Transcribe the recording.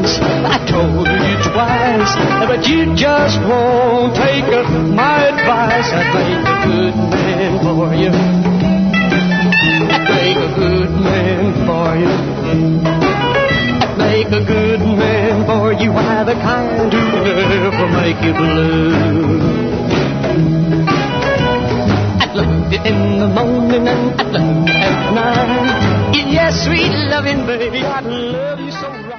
nice. I told you twice, but you just won't take my advice. I'd make a good man for you. I'd make a good man for you. I'd make a good man for you. Why, the kind who never make you blue. I'd love you in the morning and I'd love you at night. Yes, sweet loving baby, I'd love you so.